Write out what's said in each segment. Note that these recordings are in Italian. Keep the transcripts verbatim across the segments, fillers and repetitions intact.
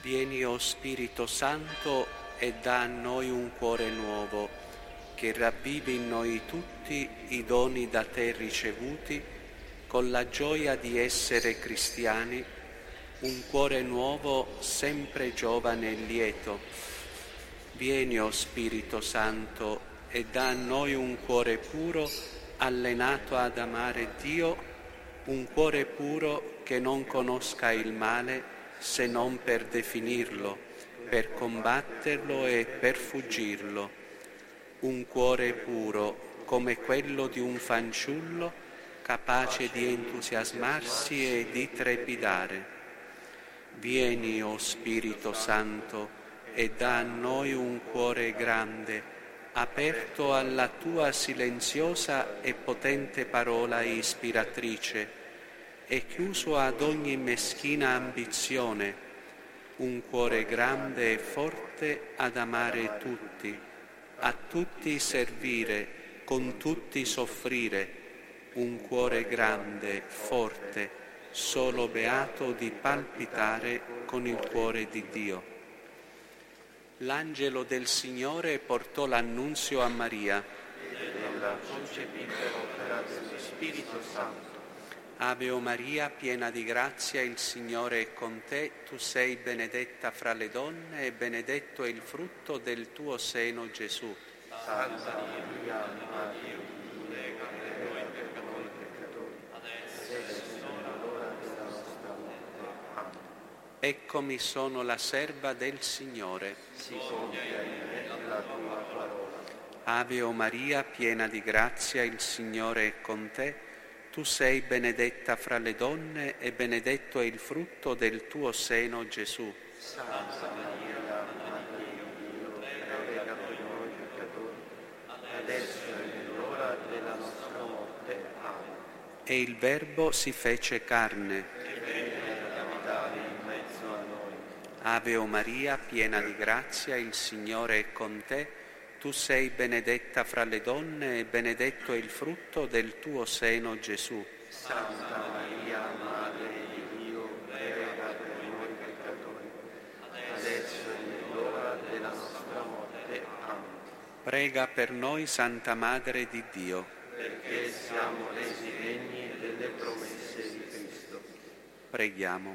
Vieni, o Spirito Santo, e dà a noi un cuore nuovo, che ravvivi in noi tutti i doni da te ricevuti, con la gioia di essere cristiani, un cuore nuovo sempre giovane e lieto. Vieni, o Spirito Santo, e dà a noi un cuore puro, allenato ad amare Dio, un cuore puro che non conosca il male se non per definirlo, per combatterlo e per fuggirlo. Un cuore puro come quello di un fanciullo, capace di entusiasmarsi e di trepidare. Vieni, o Spirito Santo, e dà a noi un cuore grande, aperto alla tua silenziosa e potente parola ispiratrice, e chiuso ad ogni meschina ambizione, un cuore grande e forte ad amare tutti, a tutti servire, con tutti soffrire, un cuore grande, forte, solo beato di palpitare con il cuore di Dio. L'angelo del Signore portò l'annunzio a Maria. Ed ella concepì per opera dello Spirito Santo. Ave o Maria, piena di grazia, il Signore è con te. Tu sei benedetta fra le donne e benedetto è il frutto del tuo seno, Gesù. Santa Maria, Madre di Dio, prega per noi peccatori, adesso e nell'ora della nostra morte. Amen. Eccomi, sono la serva del Signore. Si compia in me la tua parola. Ave o Maria, piena di grazia, il Signore è con te. Tu sei benedetta fra le donne e benedetto è il frutto del tuo seno, Gesù. Santa Maria, Madre di Dio, prega per noi peccatori, adesso e nell'ora della nostra morte. Amen. E il Verbo si fece carne. E venne ad abitare in mezzo a noi. Ave o Maria, piena di grazia, il Signore è con te. Tu sei benedetta fra le donne e benedetto è il frutto del tuo seno, Gesù. Santa Maria, Madre di Dio, prega per noi peccatori, adesso e nell'ora della nostra morte. Amen. Prega per noi, Santa Madre di Dio, perché siamo resi degni delle promesse di Cristo. Preghiamo.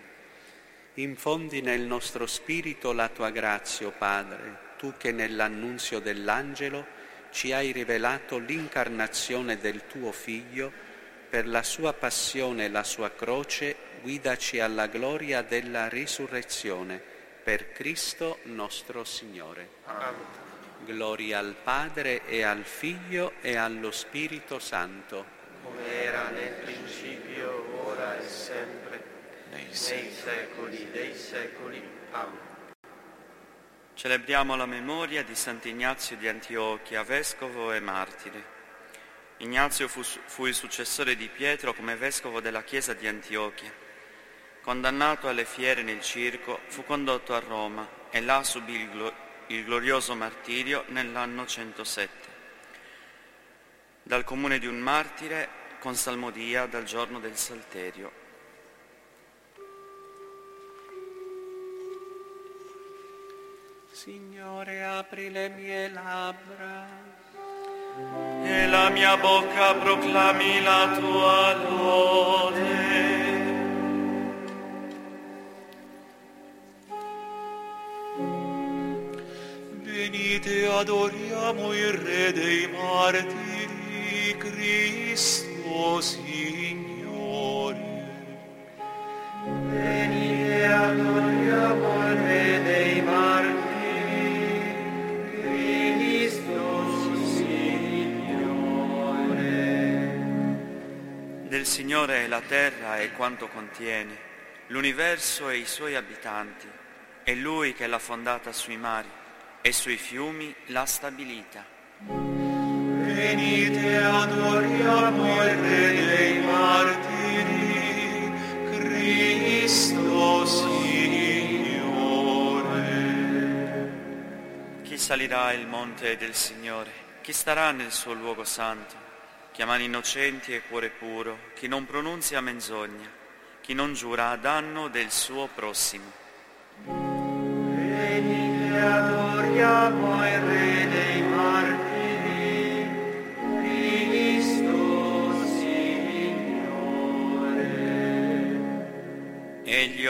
Infondi nel nostro spirito la tua grazia, o Padre, tu che nell'annunzio dell'angelo ci hai rivelato l'incarnazione del tuo Figlio, per la sua passione e la sua croce, guidaci alla gloria della risurrezione, per Cristo nostro Signore. Amen. Gloria al Padre e al Figlio e allo Spirito Santo. Come era nel principio, ora e sempre, nei secoli dei secoli. Amen. Celebriamo la memoria di Sant'Ignazio di Antiochia, vescovo e martire. Ignazio fu, fu il successore di Pietro come vescovo della chiesa di Antiochia. Condannato alle fiere nel circo, fu condotto a Roma e là subì il, glo- il glorioso martirio nell'anno centosette. Dal comune di un martire, con salmodia dal giorno del Salterio. Signore, apri le mie labbra e la mia bocca proclami la tua lode. Venite, adoriamo il Re dei martiri, Cristo Signore. Venite, adoriamo il Re dei martiri, Del Signore è la terra e quanto contiene, l'universo e i suoi abitanti. È Lui che l'ha fondata sui mari e sui fiumi l'ha stabilita. Venite, adoriamo il Re dei martiri, Cristo Signore. Chi salirà il monte del Signore? Chi starà nel suo luogo santo? Chi ha mani innocenti e cuore puro, chi non pronunzia menzogna, chi non giura a danno del suo prossimo.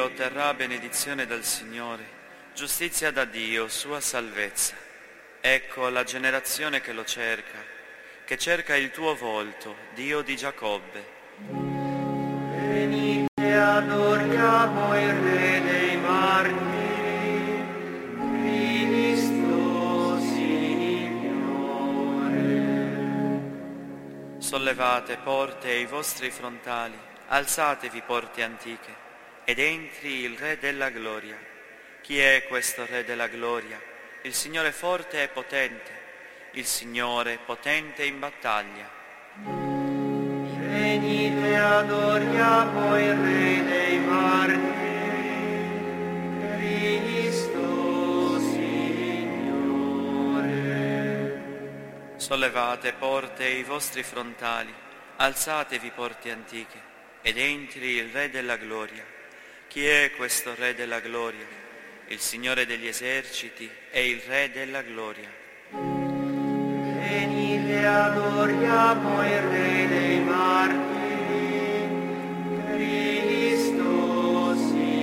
otterrà benedizione dal Signore, giustizia da Dio, sua salvezza. Ecco la generazione che lo cerca, che cerca il tuo volto, Dio di Giacobbe. Venite, adoriamo il Re dei martiri, Cristo Signore. Sollevate porte i vostri frontali, alzatevi porte antiche, ed entri il Re della gloria. Chi è questo Re della gloria? Il Signore forte e potente, il Signore potente in battaglia. Venite, adoriamo il Re dei martiri, Cristo Signore. Sollevate porte i vostri frontali, alzatevi porte antiche, ed entri il Re della gloria. Chi è questo Re della gloria? Il Signore degli eserciti è il Re della gloria. Venite, adoriamo il Re dei martiri, Cristo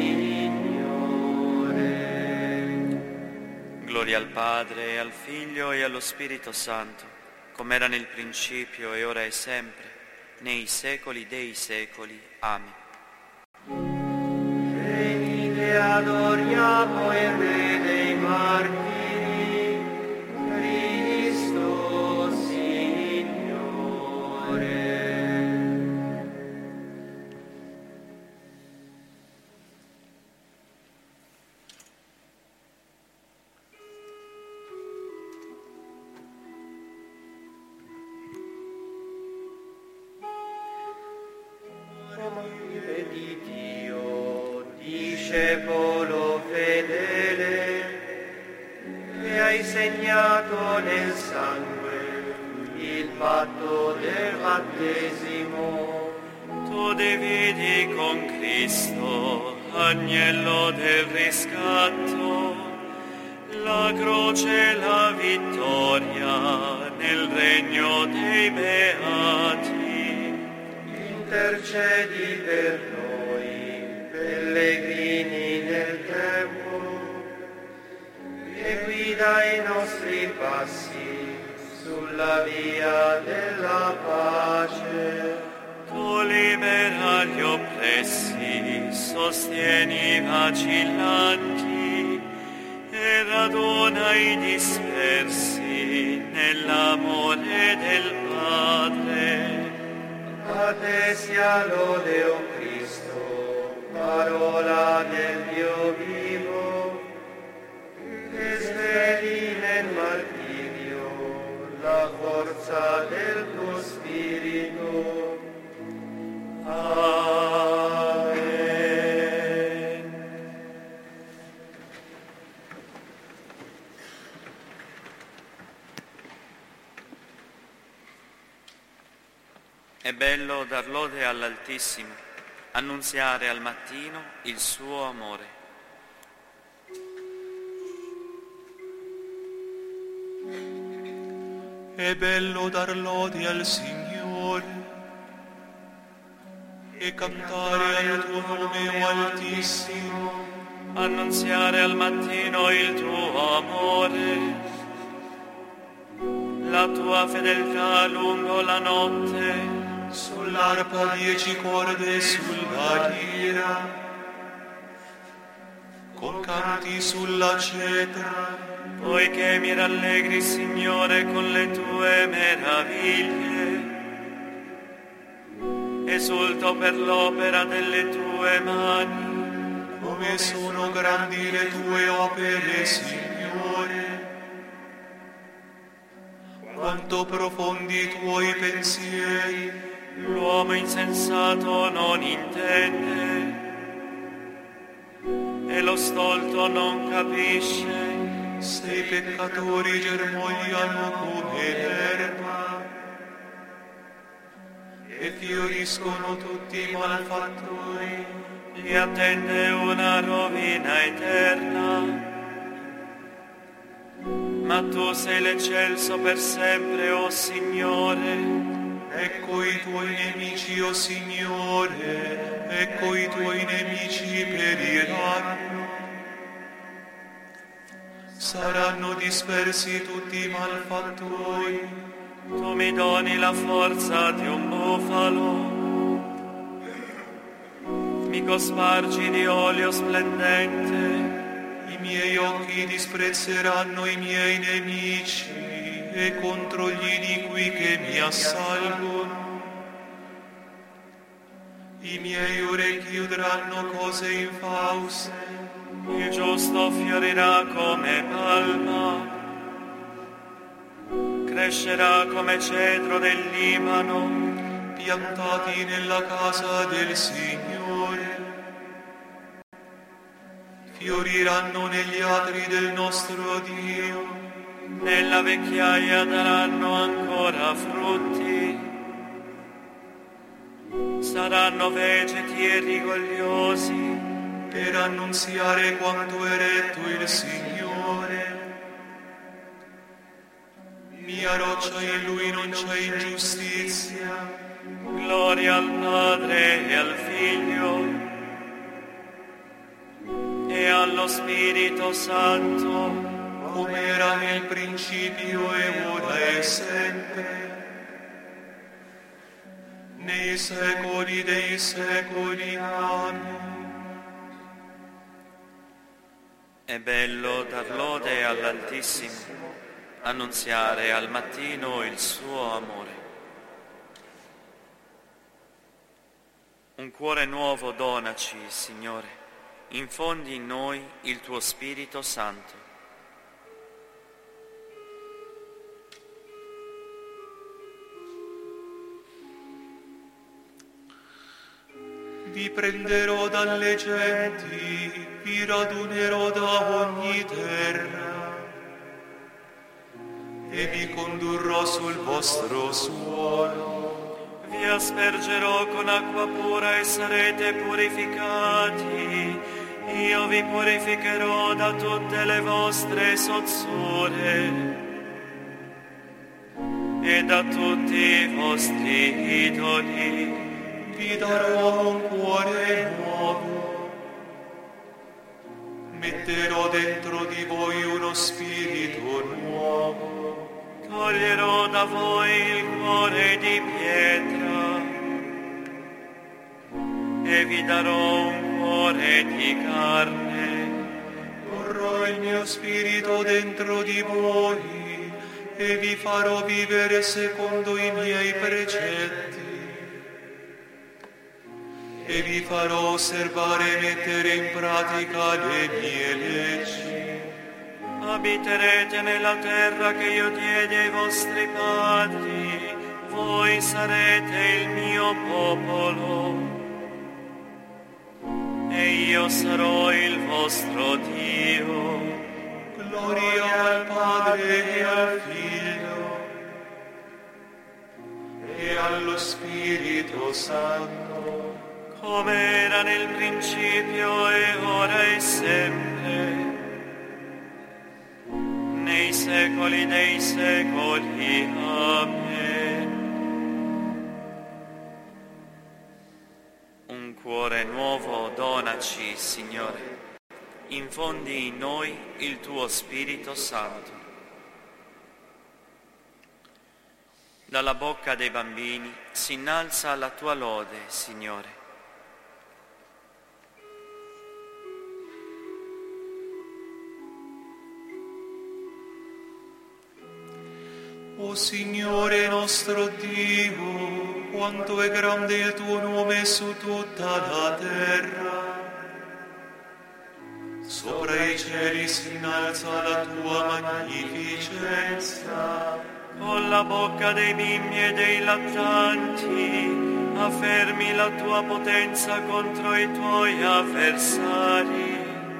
Signore. Gloria al Padre, e al Figlio e allo Spirito Santo, come era nel principio e ora e sempre, nei secoli dei secoli. Amen. Venite, adoriamo il Re dei martiri, Cristo Signore. Amore di Dio, discepolo fedele, che hai segnato nel sangue il patto del battesimo. Tu dividi con Cristo, agnello del riscatto, la croce e la vittoria nel regno dei beati. Intercedi per noi, pellegrini nel tempo, e guida i nostri passi sulla via della pace. Tu libera gli oppressi, sostieni i vacillanti, e raduna i dispersi nell'amore del Padre. A te sia lode, o Cristo, parola del Dio vivo, che sveli nel martirio la forza del tuo Spirito. Amen. È bello dar lode all'Altissimo, annunziare al mattino il suo amore. È bello dar lode al Signore e cantare al tuo nome, o Altissimo, Annunziare al mattino il tuo amore, la tua fedeltà lungo la notte. sull'arpa dieci corde, sulla lira, con canti sulla cetra. Poiché mi rallegri, Signore, con le tue meraviglie, esulto per l'opera delle tue mani. Come sono grandi le tue opere, Signore, quanto profondi i tuoi pensieri. L'uomo insensato non intende e lo stolto non capisce. Se i peccatori germogliano come l'erba e fioriscono tutti i malfattori, Li attende una rovina eterna, ma tu sei l'eccelso per sempre, o Signore. ecco i tuoi nemici, o Signore, ecco i tuoi nemici periranno. Saranno dispersi tutti i malfattori. Tu mi doni la forza di un bufalo, mi cospargi di olio splendente. I miei occhi disprezzeranno i miei nemici e contro gli iniqui che mi assalgono. I miei orecchi udranno cose infauste. Il giusto fiorirà come palma, crescerà come cedro del Libano, piantati nella casa del Signore. Fioriranno negli atri del nostro Dio. Nella vecchiaia daranno ancora frutti. Saranno vegeti e rigogliosi per annunziare quanto è retto il Signore. Mia roccia, in Lui non c'è ingiustizia. Gloria al Padre e al Figlio e allo Spirito Santo, come era nel principio e ora e sempre, nei secoli dei secoli. Amen. È bello dar lode all'Altissimo, annunziare al mattino il suo amore. Un cuore nuovo donaci, Signore, infondi in noi il tuo Spirito Santo. Vi prenderò dalle genti, vi radunerò da ogni terra e vi condurrò sul vostro suolo. Vi aspergerò con acqua pura e sarete purificati. Io vi purificherò da tutte le vostre sozzure e da tutti i vostri idoli. Vi darò un cuore nuovo, metterò dentro di voi uno spirito nuovo. Toglierò da voi il cuore di pietra e vi darò un cuore di carne. Porrò il mio spirito dentro di voi e vi farò vivere secondo i miei precetti. E vi farò osservare e mettere in pratica le mie leggi. Abiterete nella terra che io diedi ai vostri padri, voi sarete il mio popolo, e io sarò il vostro Dio. Gloria al Padre e al Figlio e allo Spirito Santo, come era nel principio e ora e sempre, nei secoli dei secoli. Amen. Un cuore nuovo donaci, Signore. Infondi in noi il tuo Spirito Santo. Dalla bocca dei bambini si innalza la tua lode, Signore. O Signore nostro Dio, quanto è grande il tuo nome su tutta la terra. Sopra i cieli si innalza la tua magnificenza. Con la bocca dei bimbi e dei lattanti affermi la tua potenza contro i tuoi avversari,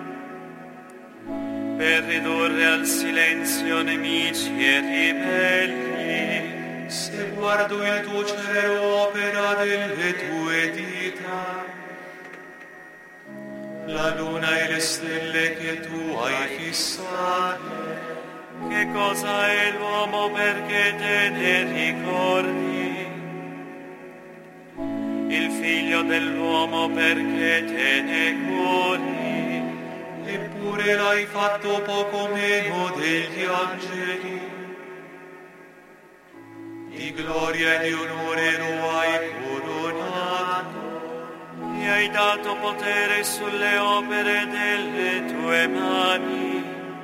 per ridurre al silenzio nemici e ribelli. Se guardo il tuo cielo, opera delle tue dita, la luna e le stelle che tu hai fissate. Che cosa è l'uomo perché te ne ricordi? Il figlio dell'uomo perché te ne curi. Eppure l'hai fatto poco meno degli angeli. Di gloria e di onore lo hai coronato. Gli hai dato potere sulle opere delle tue mani.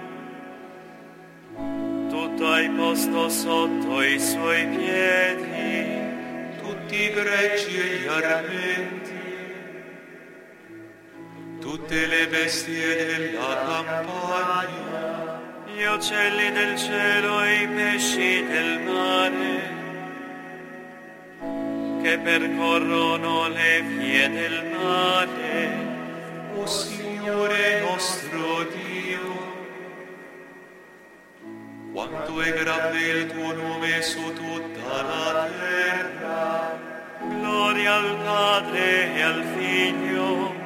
Tutto hai posto sotto i suoi piedi. Tutti i greggi e gli armenti. Tutte le bestie della campagna. Gli uccelli del cielo e i pesci del mare, che percorrono le vie del mare. O Signore nostro Dio, quanto è grande il tuo nome su tutta la terra. Gloria al Padre e al Figlio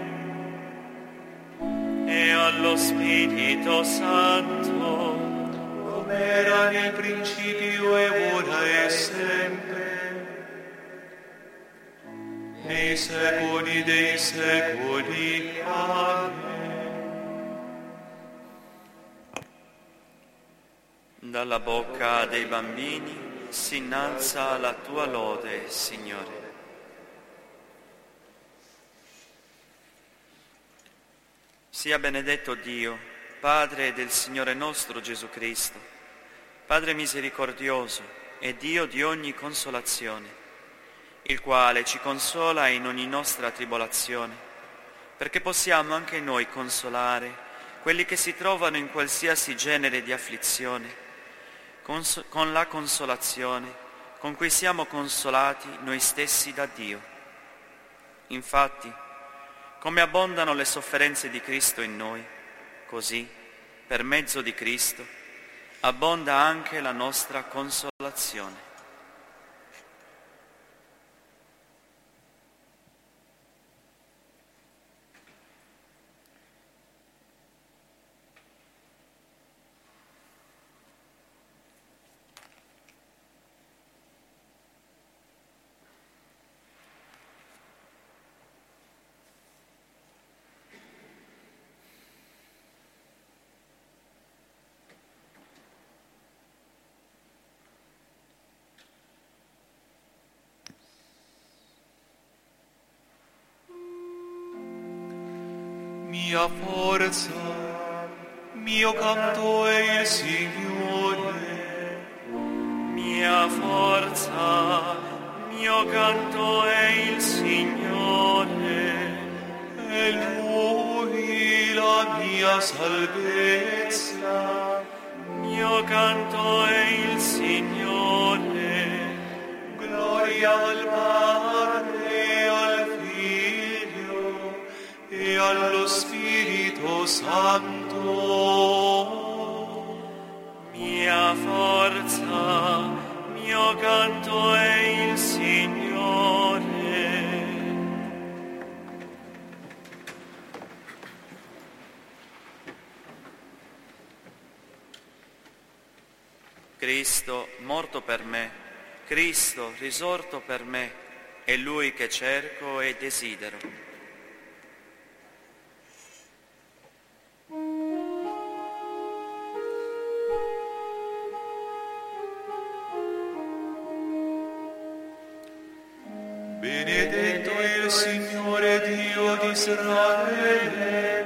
e allo Spirito Santo, come era nel principio e ora e sempre, nei secoli dei secoli. Amen. Dalla bocca dei bambini si innalza la tua lode, Signore. Sia benedetto Dio, Padre del Signore nostro Gesù Cristo, Padre misericordioso e Dio di ogni consolazione, il quale ci consola in ogni nostra tribolazione, perché possiamo anche noi consolare quelli che si trovano in qualsiasi genere di afflizione, cons- con la consolazione con cui siamo consolati noi stessi da Dio. Infatti, come abbondano le sofferenze di Cristo in noi, così, per mezzo di Cristo, abbonda anche la nostra consolazione. Mia forza, mio canto è il Signore. Mia forza, mio canto è il Signore. E Lui la mia salvezza. Mio canto è il Signore. Gloria al Padre, al Figlio e allo Spirito Santo. Mia forza, mio canto è il Signore. Cristo morto per me, Cristo risorto per me, è Lui che cerco e desidero. Benedetto il Signore Dio di Israele,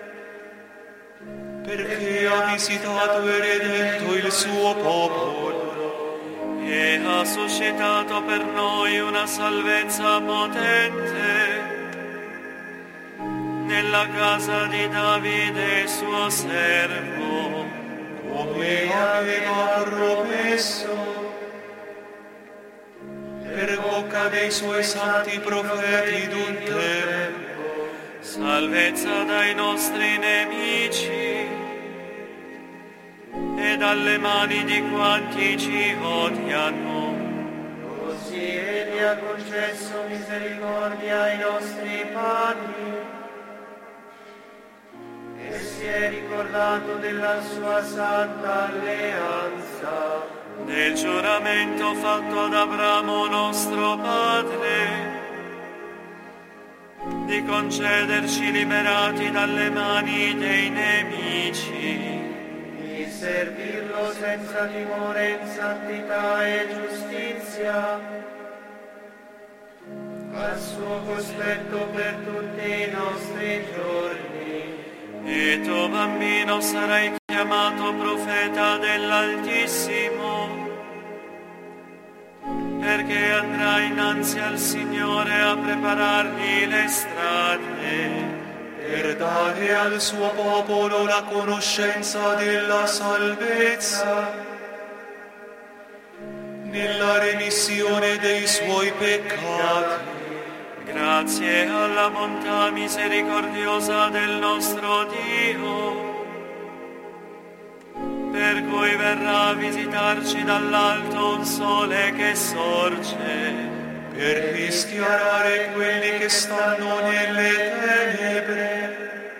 perché ha visitato e redento il suo popolo e ha suscitato per noi una salvezza potente nella casa di Davide suo servo, come aveva promesso per bocca dei suoi santi profeti d'un tempo. Salvezza dai nostri nemici e dalle mani di quanti ci odiano. Così Egli ha concesso misericordia ai nostri padri e si è ricordato della sua santa alleanza, del giuramento fatto ad Abramo nostro padre, di concederci liberati dalle mani dei nemici, di servirlo senza timore in santità e giustizia, al suo cospetto per tutti i nostri giorni. E tu, bambino, sarai chiamato profeta dell'Altissimo, perché andrà innanzi al Signore a preparargli le strade, per dare al suo popolo la conoscenza della salvezza, nella remissione dei suoi peccati. Grazie alla bontà misericordiosa del nostro Dio, per cui verrà a visitarci dall'alto un sole che sorge, per rischiarare quelli che stanno nelle tenebre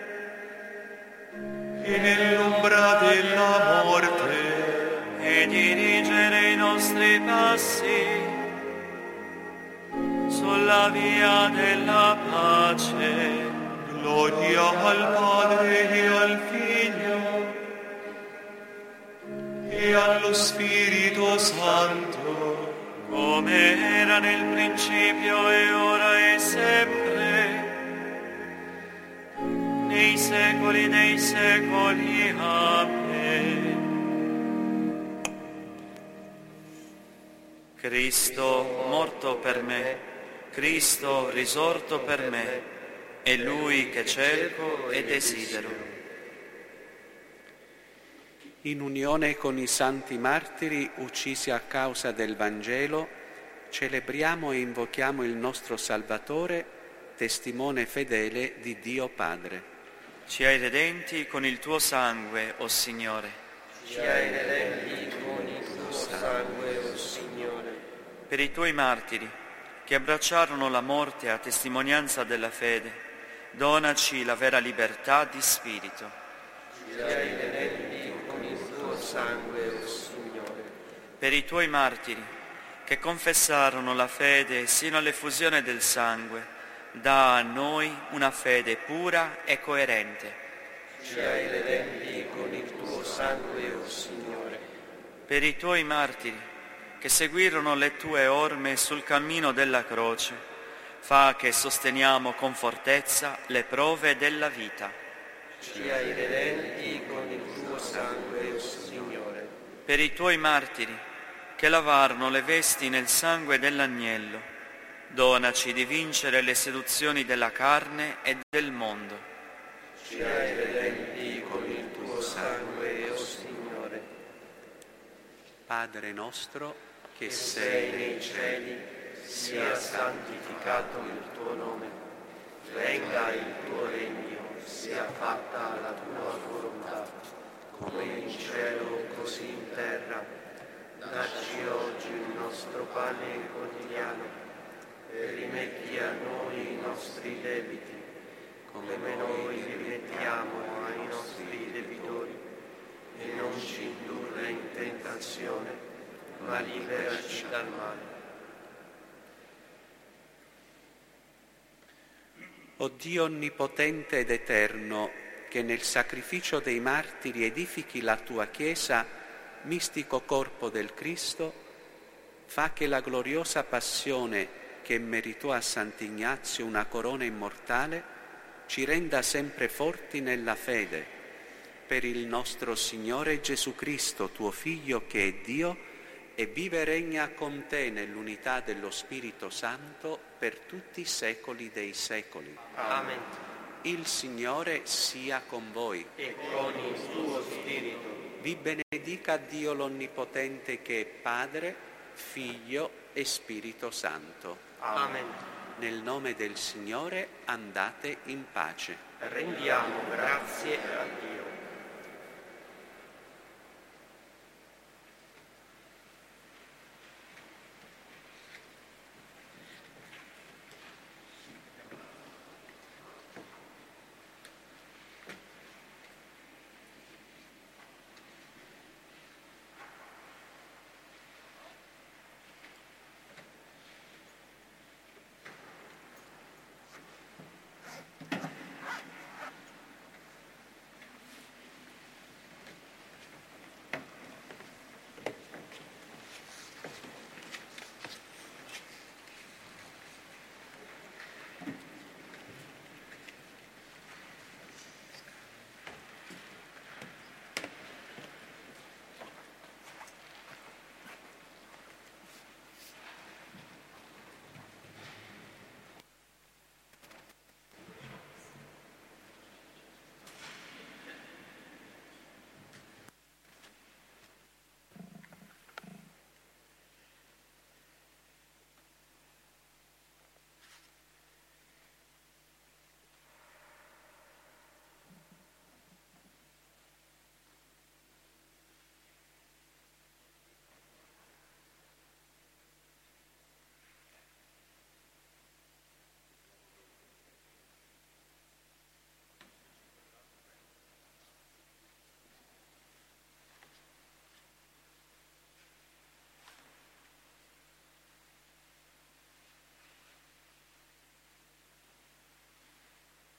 e nell'ombra della morte, e dirigere i nostri passi sulla via della pace. Gloria al Padre e al Figlio e allo Spirito Santo, come era nel principio e ora e sempre, nei secoli dei secoli. Amen. Cristo morto per me, Cristo risorto per me, è Lui che cerco e desidero. In unione con i santi martiri uccisi a causa del Vangelo, celebriamo e invochiamo il nostro Salvatore, testimone fedele di Dio Padre. Ci hai redenti con il tuo sangue, o Signore. Ci hai redenti con il tuo sangue, o Signore. Per i tuoi martiri, che abbracciarono la morte a testimonianza della fede, donaci la vera libertà di spirito. Ci hai redenti con il tuo sangue, o Signore. Per i tuoi martiri, che confessarono la fede sino all'effusione del sangue, dà a noi una fede pura e coerente. Ci hai redenti con il tuo sangue, o Signore. Per i tuoi martiri, che seguirono le tue orme sul cammino della croce, fa che sosteniamo con fortezza le prove della vita. Ci hai redenti con il tuo sangue, o Signore. Per i tuoi martiri, che lavarono le vesti nel sangue dell'agnello, donaci di vincere le seduzioni della carne e del mondo. Ci hai redenti con il tuo sangue, o Signore. Padre nostro, che sei nei cieli, sia santificato il tuo nome. Venga il tuo regno, sia fatta la tua volontà, come in cielo così in terra. Dacci oggi il nostro pane quotidiano e rimetti a noi i nostri debiti, come noi rimettiamo ai nostri debitori, e non ci indurre in tentazione, ma liberaci dal male. O Dio onnipotente ed eterno, che nel sacrificio dei martiri edifichi la tua Chiesa, mistico corpo del Cristo, fa che la gloriosa passione che meritò a Sant'Ignazio una corona immortale ci renda sempre forti nella fede. Per il nostro Signore Gesù Cristo, tuo Figlio, che è Dio, e vive e regna con te nell'unità dello Spirito Santo per tutti i secoli dei secoli. Amen. Il Signore sia con voi. E con il tuo spirito. Vi benedica Dio l'Onnipotente, che è Padre, Figlio e Spirito Santo. Amen. Nel nome del Signore andate in pace. Rendiamo grazie a Dio.